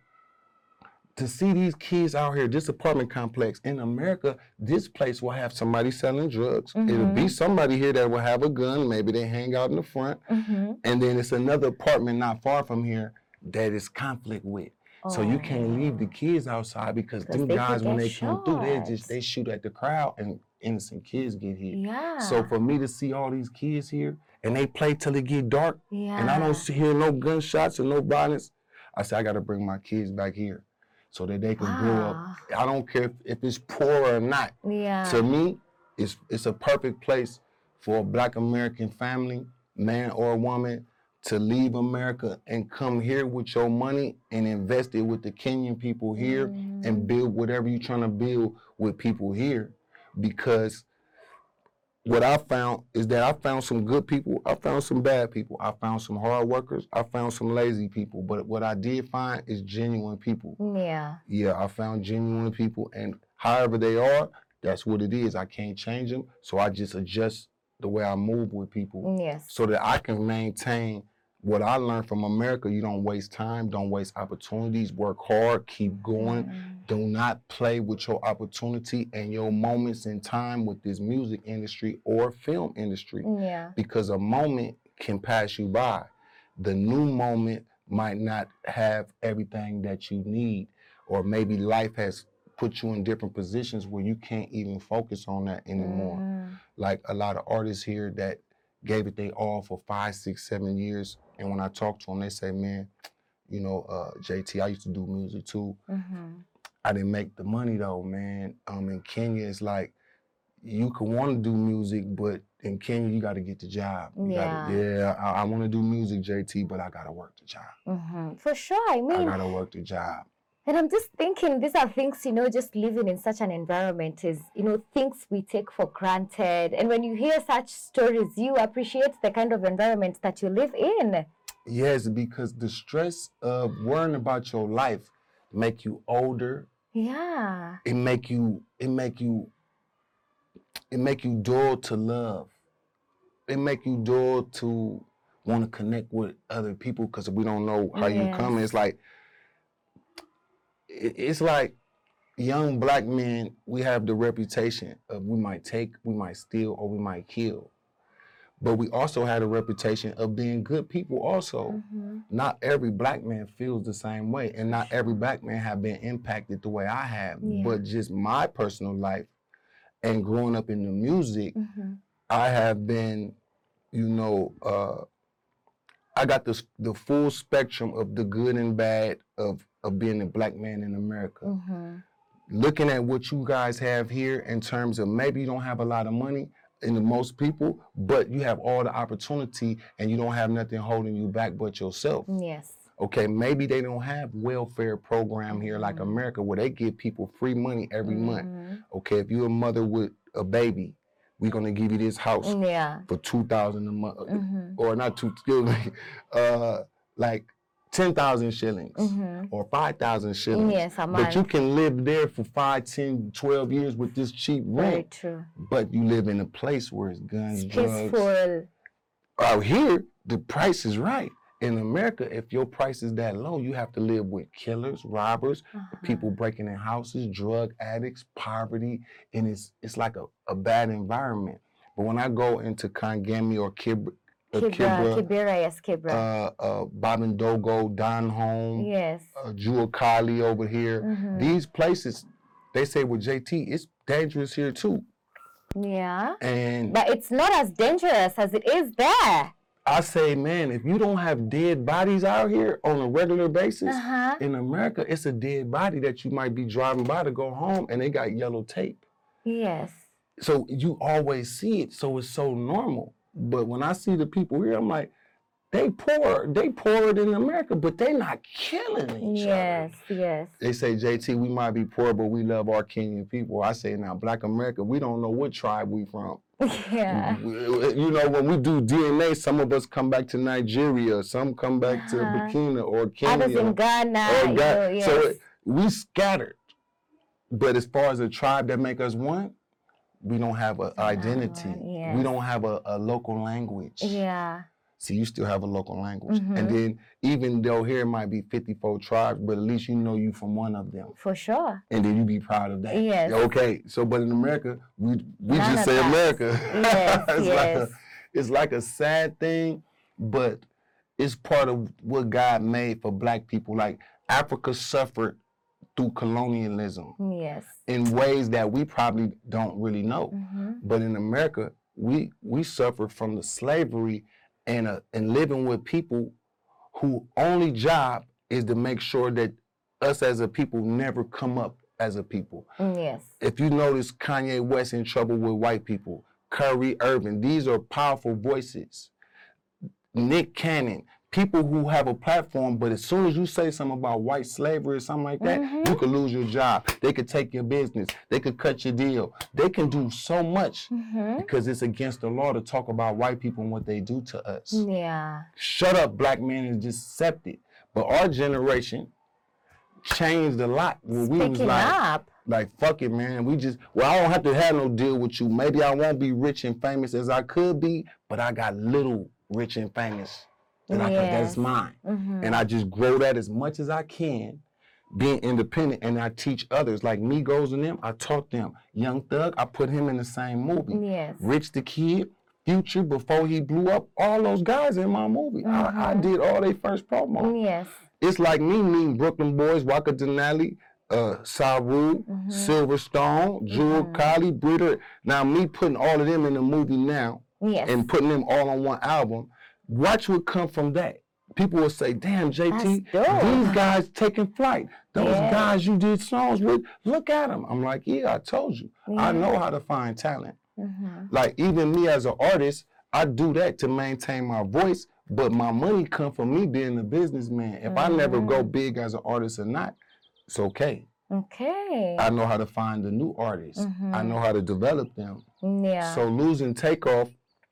to see these kids out here, this apartment complex in America, this place will have somebody selling drugs. Mm-hmm. It'll be somebody here that will have a gun. Maybe they hang out in the front. Mm-hmm. And then it's another apartment not far from here that is conflict with. So you can't leave the kids outside because 'Cause them they guys, could when get they come through, they shot. just they shoot at the crowd and innocent kids get hit. Yeah. So for me to see all these kids here and they play till it get dark, yeah. and I don't see, hear no gunshots and no violence, I say I got to bring my kids back here so that they can grow up. Wow. I don't care if, if it's poor or not. Yeah. To me, it's it's a perfect place for a black American family, man or woman, to leave America and come here with your money and invest it with the Kenyan people here Mhm. and build whatever you're trying to build with people here. Because what I found is that I found some good people, I found some bad people, I found some hard workers, I found some lazy people. But what I did find is genuine people. Yeah. Yeah, I found genuine people, and however they are, that's what it is. I can't change them, so I just adjust the way I move with people Yes. so that I can maintain what I learned from America. You don't waste time, don't waste opportunities, work hard, keep going. Mhm. Do not play with your opportunity and your moments in time with this music industry or film industry, Yeah. because a moment can pass you by. The new moment might not have everything that you need, or maybe life has put you in different positions where you can't even focus on that anymore. Mhm. Like a lot of artists here that gave it they all for five, six, seven years. And when I talk to them, they say, man, you know, uh, J T, I used to do music too. Mhm. I didn't make the money though, man. Um, in Kenya, it's like, you can want to do music, but in Kenya, you got to get the job. You Yeah. Gotta, yeah, I, I want to do music, J T, but I got to work the job. Mhm. For sure. I I mean, got to work the job. and I'm just thinking, these are things, you know, just living in such an environment is, you know, things we take for granted. And when you hear such stories, you appreciate the kind of environment that you live in. Yes, because the stress of worrying about your life make you older. Yeah. It make you, it make you, it make you dull to love. It make you dull to want to connect with other people because we don't know how you Yes. come. It's like, it- it's like young black men, we have the reputation of we might take, we might steal, or we might kill. But we also had a reputation of being good people also. Mhm. Not every black man feels the same way, and not every black man have been impacted the way I have. Yeah. But just my personal life and growing up in the music, Mhm. I have been, you know, uh, I got the the full spectrum of the good and bad of of being a black man in America. Mhm. Looking at what you guys have here in terms of maybe you don't have a lot of money in the most people, but you have all the opportunity and you don't have nothing holding you back but yourself. Yes. Okay, maybe they don't have welfare program here like Mhm. America where they give people free money every month. Mhm. Okay, if you're a mother with a baby, we're gonna give you this house Yeah. for two thousand a month, Mhm. or not two, excuse me, uh, like ten thousand shillings Mhm. or five thousand shillings. Yes, a But you month. can live there for five, ten, twelve years with this cheap Very rent. true. But you live in a place where it's guns, It's drugs. peaceful. Out here, the price is right. In America, if your price is that low, you have to live with killers, robbers, Uh-huh. people breaking in houses, drug addicts, poverty, and it's it's like a, a bad environment. But when I go into Kangemi or Kib, uh, Kibra, Kibra, Kibera, yes, Kibra. uh, uh, Bobbin Dogo, Don Home, yes. uh, Jewel Kali over here. Mhm. These places, they say with J T, it's dangerous here too. Yeah. And But it's not as dangerous as it is there. I say, man, if you don't have dead bodies out here on a regular basis, Uh-huh. in America, it's a dead body that you might be driving by to go home and they got yellow tape. Yes. So you always see it, so it's so normal. But when I see the people here, I'm like, they poor, they poorer than America, but they not killing each Yes, other. yes. They say, J T, we might be poor, but we love our Kenyan people. I say, now, Black America, we don't know what tribe we from. Yeah. You know, when we do D N A, some of us come back to Nigeria, some come back to Uh-huh. Burkina or Kenya. Others in Ghana. or you Ga- know, yes. So it, we scattered. But as far as a tribe that make us one, we don't have an identity. yes. We don't have a, a local language. yeah. See, you still have a local language. Mhm. And then even though here might be fifty-four tribes, but at least you know you from one of them. For sure. And then you be proud of that. Yes. Okay. So, but in America, we we None just of say that. America. Yes, it's yes. like a it's like a sad thing, but it's part of what God made for Black people. Like Africa suffered through colonialism Yes. in ways that we probably don't really know. Mm-hmm. But in America, we we suffered from the slavery and uh, and living with people who only job is to make sure that us as a people never come up as a people. Yes. If you notice Kanye West in trouble with white people, Kyrie Irving, these are powerful voices. Nick Cannon, people who have a platform, but as soon as you say something about white slavery or something like that, Mhm. you could lose your job. They could take your business. They could cut your deal. They can do so much Mm-hmm. because it's against the law to talk about white people and what they do to us. Yeah. Shut up, Black man, and just accept it. But our generation changed a lot when we was Picking like, up. like, fuck it, man. We just, well, I don't have to have no deal with you. Maybe I won't be rich and famous as I could be, but I got little rich and famous that I could, Yes. that's mine. Mm-hmm. And I just grow that as much as I can, being independent, and I teach others. Like Migos and them, I taught them. Young Thug, I put him in the same movie. Yes. Rich the Kid, Future, before he blew up, all those guys in my movie. I, I Mhm. did all their first promo. Yes. It's like me meeting Brooklyn Boys, Waka Denali, uh, Saru, Mhm. Silverstone, Jewel Mhm. Kali, Britta. Now me putting all of them in the movie now Yes. and putting them all on one album, watch what come from that. People will say, damn, J T, That's dope. these guys taking flight. Those Yeah. guys you did songs with, look at them. I'm like, yeah, I told you. I Yeah. know how to find talent. Mm-hmm. Like even me as an artist, I do that to maintain my voice, but my money come from me being a businessman. If I never go Mhm. big as an artist or not, it's okay. Okay. I know how to find the new artists. I Mhm. know how to develop them. yeah. So losing Takeoff,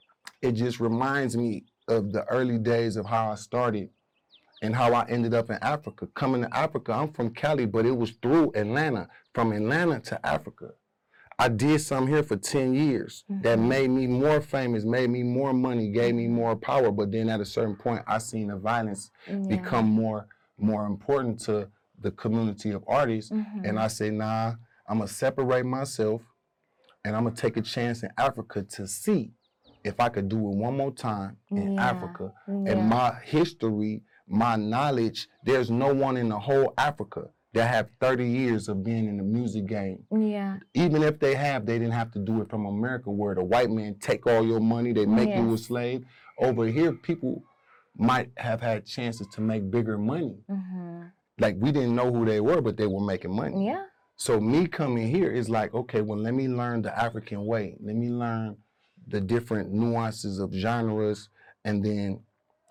it just reminds me of the early days of how I started and how I ended up in Africa. Coming to Africa, I'm from Cali, but it was through Atlanta, from Atlanta to Africa. I did some here for ten years that Mhm. made me more famous, made me more money, gave me more power. But then at a certain point, I seen the violence yeah. become more, more important to the community of artists. Mhm. And I say, nah, I'm gonna separate myself and I'm gonna take a chance in Africa to see if I could do it one more time in Yeah. Africa. Yeah. And my history, my knowledge, there's no one in the whole Africa that have thirty years of being in the music game. Yeah. Even if they have, they didn't have to do it from America where the white man take all your money, they make you a Yes. slave. Over here, people might have had chances to make bigger money. Mm-hmm. Like we didn't know who they were, but they were making money. Yeah. So me coming here is like, okay, well, let me learn the African way. Let me learn the different nuances of genres and then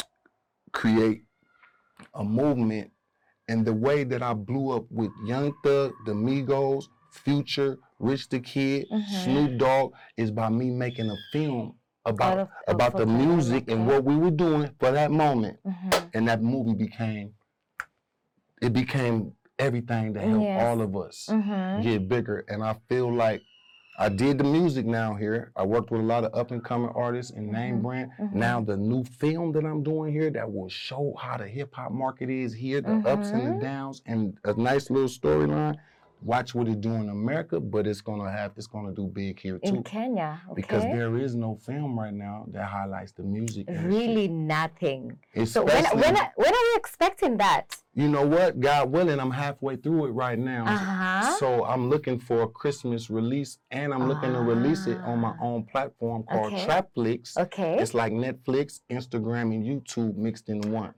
create a movement. And the way that I blew up with Young Thug, the Migos, Future, Rich the Kid, Mhm. Snoop Dogg is by me making a film Out about of- about of the a- music and okay. what we were doing for that moment. Mm-hmm. And that movie became, it became everything to help Yes. all of us Mm-hmm. get bigger. And I feel like I did the music now here. I worked with a lot of up and coming artists and name Mhm. brand. Mhm. Now the new film that I'm doing here that will show how the hip hop market is here, the ups and Mhm. the downs, and a nice little storyline. watch what it do in America, but it's gonna have it's gonna do big here too. In Kenya, okay. Because there is no film right now that highlights the music industry. Really nothing. Especially, so when when are, when are we expecting that? You know what? God willing, I'm halfway through it right now. Uh-huh. So I'm looking for a Christmas release, and I'm looking to release it on my own platform called Okay. Trapflix. Okay. It's like Netflix, Instagram, and YouTube mixed in one.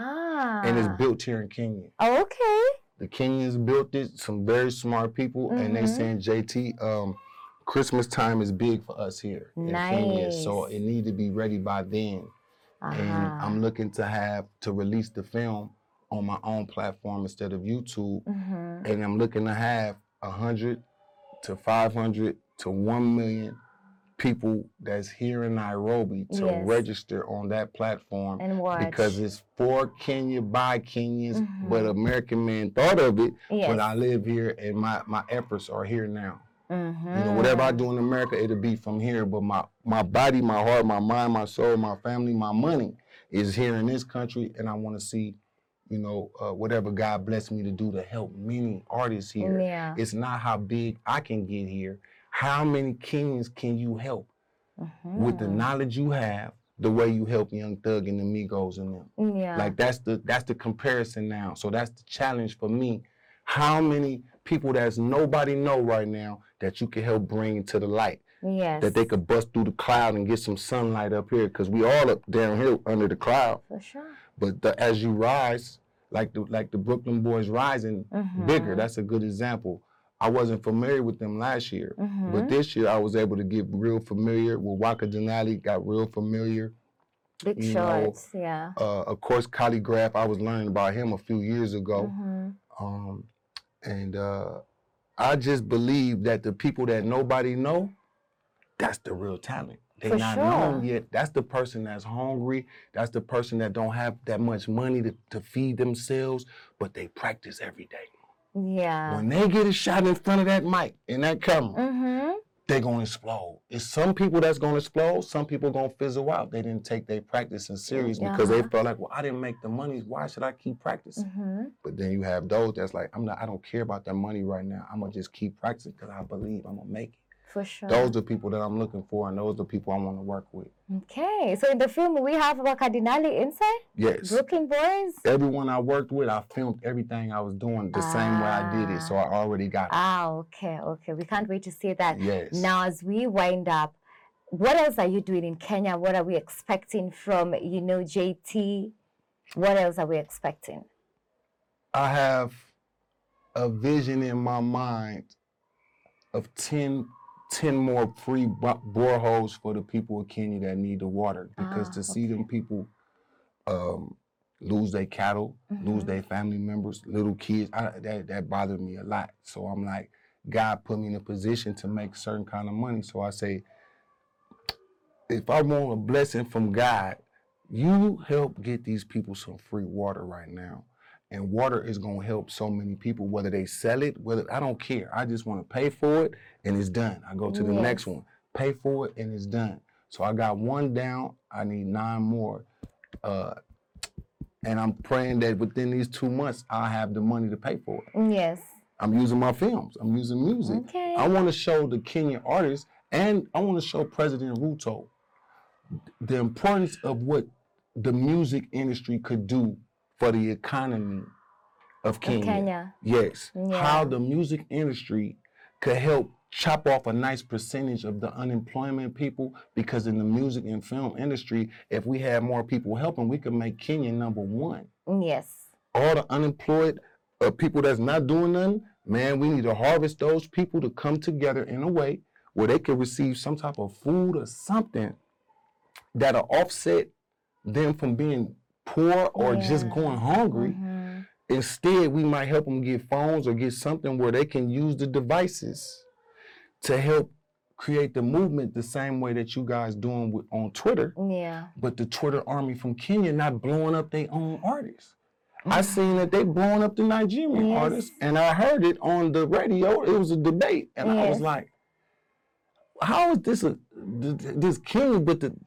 Ah. And it's built here in Kenya. Oh, okay. The Kenyans built it, some very smart people, and they Mhm. saying, J T, um, Christmas time is big for us here in Kenya, so Nice. it need to be ready by then. And Ah. I'm looking to have to release the film on my own platform instead of YouTube, Mhm. and I'm looking to have a hundred to five hundred to one million people that's here in Nairobi to Yes. register on that platform And watch. because it's for Kenya by Kenyans, Mhm. but American man thought of it. Yes. But I live here, and my my efforts are here now. Mhm. You know, whatever I do in America, it'll be from here. But my my body, my heart, my mind, my soul, my family, my money is here in this country, and I want to see, you know, uh, whatever God blessed me to do to help many artists here. Yeah. It's not how big I can get here. How many Kenyans can you help with the Mhm. knowledge you have, the way you help Young Thug and the Migos and them? Yeah. Like that's the that's the comparison now. So that's the challenge for me. How many people that's nobody know right now that you can help bring to the light? Yes. That they could bust through the cloud and get some sunlight up here, because we all up down here under the cloud. For sure. But the, as you rise, like the like the Brooklyn Boys rising Mhm. bigger, that's a good example. I wasn't familiar with them last year, Mhm. but this year I was able to get real familiar with Waka Denali, got real familiar. Big you know, shorts. Yeah. Uh, of course, Calligraph, I was learning about him a few years ago. Mhm. Um, and uh, I just believe that the people that nobody know, that's the real talent. They For not sure. known yet. That's the person that's hungry. That's the person that don't have that much money to, to feed themselves, but they practice every day. Yeah. When they get a shot in front of that mic and that camera, Mhm. they're gonna explode. It's some people that's gonna explode, some people gonna fizzle out. They didn't take their practicing serious because they Uh-huh. felt like, well, I didn't make the money. Why should I keep practicing? Mhm. But then you have those that's like, I'm not, I don't care about that money right now. I'm gonna just keep practicing because I believe I'm gonna make it. For sure. Those are people that I'm looking for, and those are people I want to work with. Okay. So in the film we have Waka Denali inside. Yes. Brooklyn Boys. Everyone I worked with, I filmed everything I was doing the same way I did it, so I already got it. Ah, okay, okay. We can't wait to see that. Yes. Now, as we wind up, what else are you doing in Kenya? What are we expecting from, you know, J T? What else are we expecting? I have a vision in my mind of ten, ten more free bo- boreholes for the people of Kenya that need the water. Because Ah, to see them people um, lose their cattle, lose Mhm. their family members, little kids, I, that, that bothered me a lot. So I'm like, God put me in a position to make certain kind of money. So I say, if I want a blessing from God, you help get these people some free water right now. And water is gonna help so many people, whether they sell it, whether, I don't care. I just wanna pay for it and it's done. I go to the Yes. next one, pay for it and it's done. So I got one down, I need nine more. Uh, and I'm praying that within these two months, I'll have the money to pay for it. Yes. I'm using my films, I'm using music. Okay. I wanna show the Kenyan artists, and I wanna show President Ruto the importance of what the music industry could do for the economy of Kenya. Kenya. Yes. Yeah. How the music industry could help chop off a nice percentage of the unemployment people, because in the music and film industry, if we had more people helping, we could make Kenya number one. Yes. All the unemployed uh, people that's not doing nothing, man, we need to harvest those people to come together in a way where they could receive some type of food or something that'll offset them from being poor or just Yeah. going hungry. Mhm. Instead, we might help them get phones or get something where they can use the devices to help create the movement the same way that you guys doing with, on Twitter. Yeah. But the Twitter army from Kenya not blowing up their own artists. I Mhm. seen that they blowing up the Nigerian Yes. artists, and I heard it on the radio. It was a debate, and I was Yes. like, "How is this a th- this Kenya? But the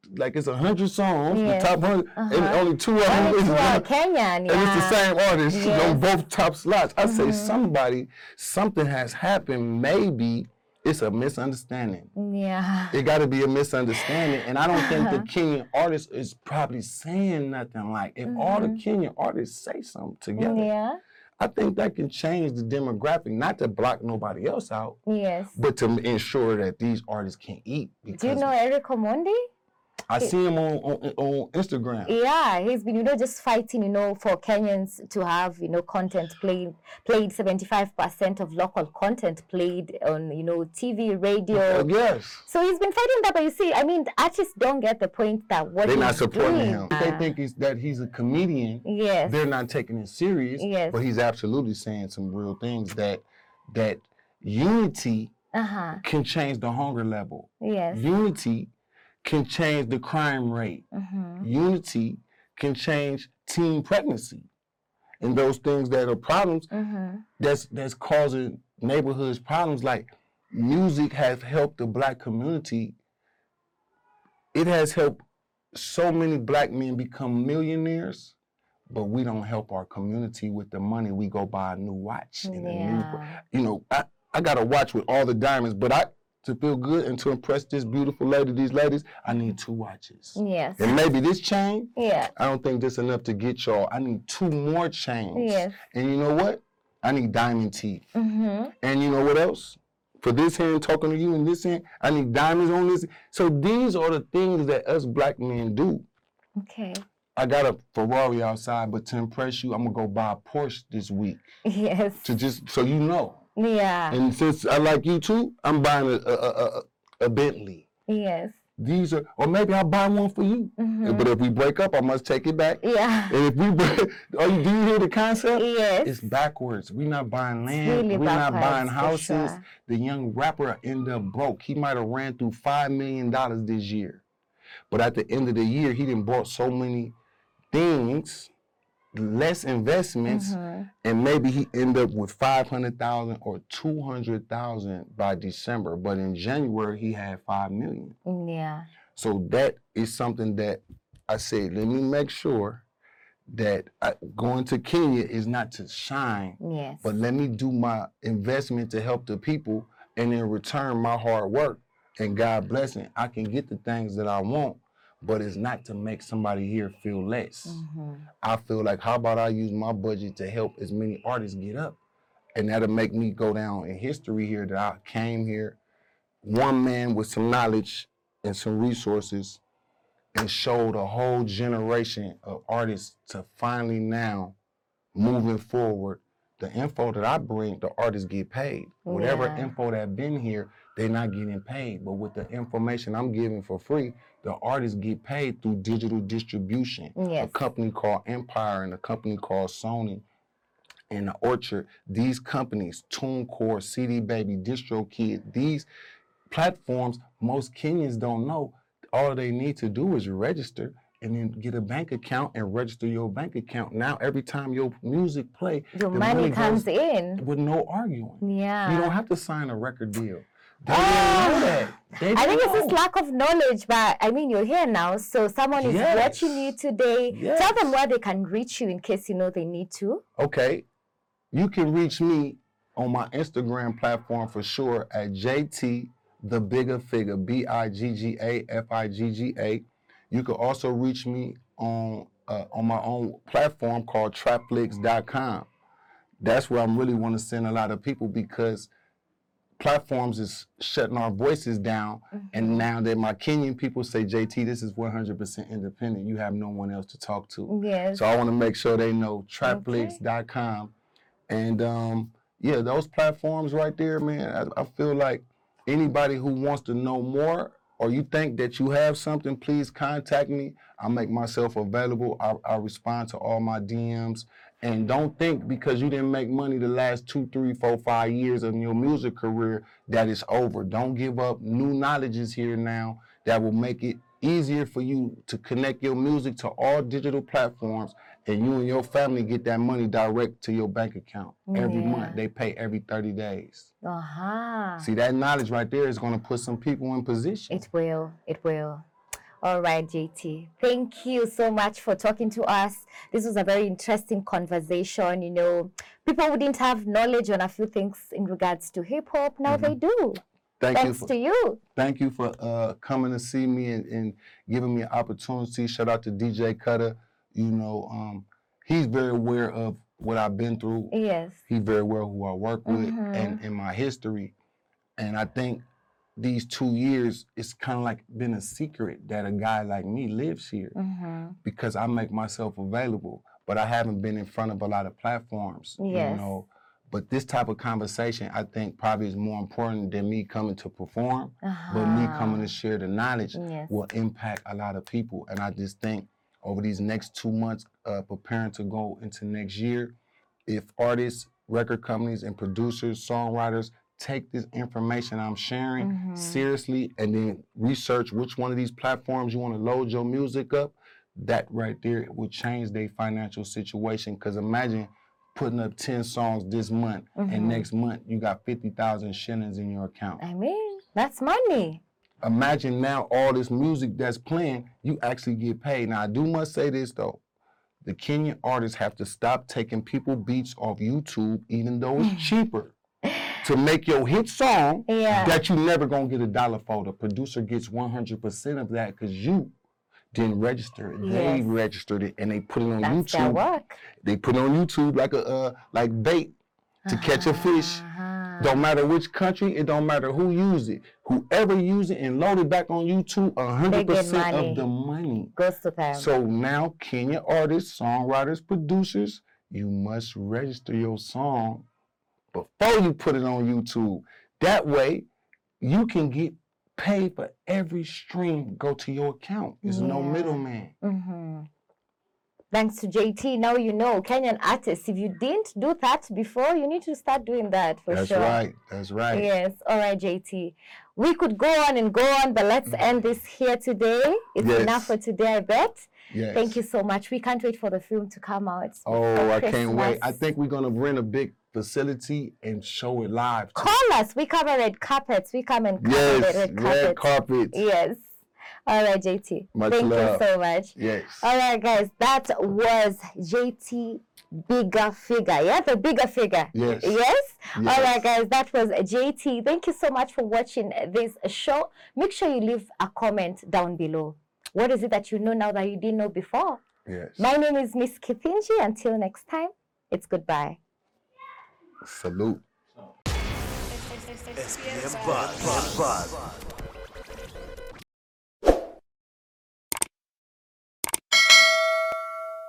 like it's a hundred songs, Yes. the top hundred, and Uh-huh. only two of them Only is two are black. Kenyan, And it's the yeah. same artist Yes. on both top slots. I say Mhm. somebody, something has happened. Maybe it's a misunderstanding. Yeah. It got to be a misunderstanding. And I don't think the Kenyan artist is probably saying nothing. Like, if all the Kenyan artists say something together, Yeah. I think that can change the demographic, not to block nobody else out, Yes. but to ensure that these artists can eat. Do you Because know Eric Omondi? I see him on, on, on Instagram. Yeah, he's been, you know, just fighting, you know, for Kenyans to have, you know, content played, played seventy-five percent of local content played on, you know, T V, radio. Uh, yes. So he's been fighting that, but you see, I mean, artists don't get the point that what They're he's not supporting doing. him. They think he's, that he's a comedian. Yes. They're not taking it serious. Yes. But he's absolutely saying some real things that that unity Uh-huh. can change the hunger level. Yes. Unity can change the crime rate. Mm-hmm. Unity can change teen pregnancy. And those things that are problems Mm-hmm. that's that's causing neighborhoods problems. Like, music has helped the black community. It has helped so many black men become millionaires, but we don't help our community with the money. We go buy a new watch and a new, Yeah. you know, I, I got a watch with all the diamonds, but I to feel good and to impress this beautiful lady, these ladies, I need two watches. Yes. And maybe this chain, Yeah. I don't think this enough to get y'all. I need two more chains. Yes. And you know what? I need diamond teeth. Mm-hmm. And you know what else? For this hand talking to you and this hand, I need diamonds on this. So these are the things that us black men do. Okay. I got a Ferrari outside, but to impress you, I'm gonna go buy a Porsche this week. Yes. To just so you know. Yeah. And since I like you too, I'm buying a a, a, a, a Bentley. Yes. These are, or maybe I'll buy one for you. Mhm. But if we break up, I must take it back. Yeah. And if we break, are you, do you hear the concept? Yes. It's backwards. We're not buying land. really We're not backwards, buying for houses. sure. The young rapper end up broke. He might have ran through five million dollars this year. But at the end of the year, he done bought so many things, less investments, Mhm. and maybe he end up with five hundred thousand or two hundred thousand by December. But in January, he had five million. Yeah. So that is something that I said, let me make sure that I, going to Kenya is not to shine, Yes. but let me do my investment to help the people, and in return, my hard work and God blessing, I can get the things that I want, but it's not to make somebody here feel less. Mhm. I feel like, how about I use my budget to help as many artists get up? And that'll make me go down in history here that I came here, one man with some knowledge and some resources, and showed a whole generation of artists to finally now, moving forward, the info that I bring, the artists get paid. Whatever Yeah. info that been here, they're not getting paid. But with the information I'm giving for free, the artists get paid through digital distribution. Yes. A company called Empire and a company called Sony and the Orchard. These companies, TuneCore, C D Baby, DistroKid, these platforms, most Kenyans don't know. All they need to do is register and then get a bank account and register your bank account. Now, every time your music play, Your the money comes goes in. with no arguing. Yeah. You don't have to sign a record deal. They Ah. didn't know that. They I think didn't it's just know. lack of knowledge, but I mean, you're here now, so someone is Yes. watching you today. Tell them Yes. where they can reach you in case you know they need to. Okay, you can reach me on my Instagram platform for sure at J T The Bigger Figure, B I G G A F I G G A. You can also reach me on uh, on my own platform called Trapflix dot com. That's where I really want to send a lot of people, because platforms is shutting our voices down. And now that my Kenyan people say, J T, this is one hundred percent independent. You have no one else to talk to. Yes. So I want to make sure they know Trapflix dot com. And um, yeah, those platforms right there, man, I, I feel like anybody who wants to know more, or you think that you have something, please contact me. I make myself available. I, I respond to all my D Ms. And don't think because you didn't make money the last two, three, four, five years of your music career that it's over. Don't give up. New knowledge is here now that will make it easier for you to connect your music to all digital platforms, and you and your family get that money direct to your bank account every Yeah. month. They pay every thirty days. Uh-huh. See, that knowledge right there is going to put some people in position. It will. It will. All right, J T. Thank you so much for talking to us. This was a very interesting conversation. You know, people wouldn't have knowledge on a few things in regards to hip hop. Now they do. Thank Thanks you for, to you. Thank you for uh, coming to see me and, and giving me an opportunity. Shout out to D J Cutter. You know, um, he's very aware of what I've been through. Yes. He's very aware who I work with Mhm. and in my history. And I think these two years, it's kind of like been a secret that a guy like me lives here Mm-hmm. because I make myself available. But I haven't been in front of a lot of platforms, Yes. you know. But this type of conversation, I think, probably is more important than me coming to perform. But me coming to share the knowledge Yes. will impact a lot of people. And I just think over these next two months, uh, preparing to go into next year, if artists, record companies, and producers, songwriters take this information I'm sharing Mhm. seriously and then research which one of these platforms you want to load your music up, that right there will change their financial situation. Because imagine putting up ten songs this month Mhm. and next month you got fifty thousand shillings in your account. I mean, that's money. Imagine now all this music that's playing, you actually get paid. Now I do must say this though, the Kenyan artists have to stop taking people beats off YouTube, even though it's cheaper, to make your hit song Yeah. that you never gonna get a dollar for. The producer gets one hundred percent of that because you didn't register it. They Yes. registered it and they put it on That's their YouTube. work. They put it on YouTube like a uh, like bait to catch a fish. Uh-huh. Don't matter which country, it don't matter who used it. Whoever used it and loaded back on YouTube, one hundred percent money. of the money. Goes to them. So now Kenya artists, songwriters, producers, you must register your song before you put it on YouTube. That way, you can get paid for every stream go to your account. There's no Yeah. middleman. Mm-hmm. Thanks to J T, now you know, Kenyan artists, if you didn't do that before, you need to start doing that for That's sure. right. That's right. Yes. All right, J T. We could go on and go on, but let's end this here today. It's Yes. enough for today, I bet. Yes. Thank you so much. We can't wait for the film to come out. Oh, before I can't wait. I Christmas. think we're gonna rent a big facility and show it live. too. Call us. We cover red carpets. We come and cover Yes, the red red carpets. carpet. Yes. All right, J T. Much Thank love. you so much. Yes. All right, guys. That was J T Bigger Figure. Yeah, the bigger figure. Yes. Yes? Yes. All right, guys. That was J T. Thank you so much for watching this show. Make sure you leave a comment down below. What is it that you know now that you didn't know before? Yes. My name is Miss Kithinji. Until next time, it's goodbye. Salute. S P M S P M Buzz. Buzz. Buzz.